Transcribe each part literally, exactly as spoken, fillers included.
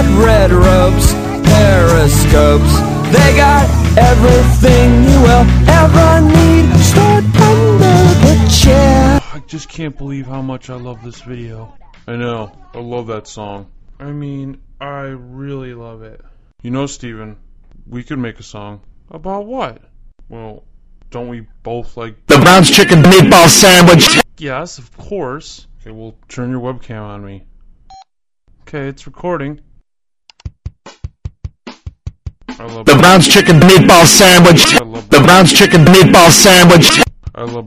got red ropes, periscopes. They got everything you will ever need. Stored under the chair. I just can't believe how much I love this video. I know, I love that song. I mean, I really love it. You know, Steven, we could make a song. About what? Well, don't we both like the Brown's chicken meatball sandwich? Yes, of course. Okay, well, turn your webcam on me. Okay, it's recording. I love the Brown's chicken meatball sandwich. I love the Brown's chicken meatball sandwich. I love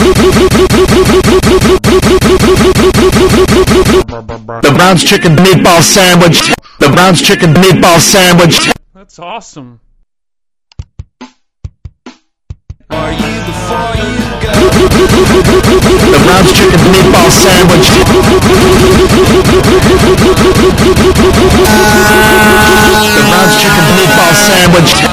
the Brown's chicken meatball sandwich. The Brown's chicken meatball sandwich. That's awesome. Are you before you go? The Brown's chicken meatball sandwich. The Brown's chicken meatball sandwich.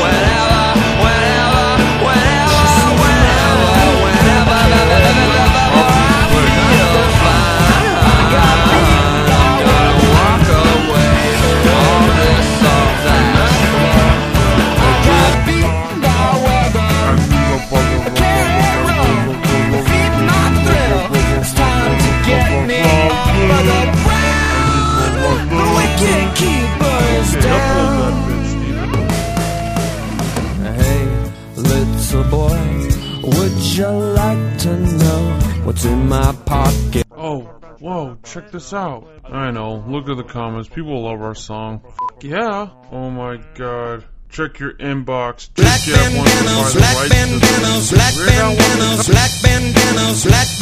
Would you like to know what's in my pocket? Oh, whoa, check this out. I know, look at the comments. People love our song. Yeah. Oh my god. Check your inbox. Black bandanas, black bandanas, black bandanas, black bandanas, black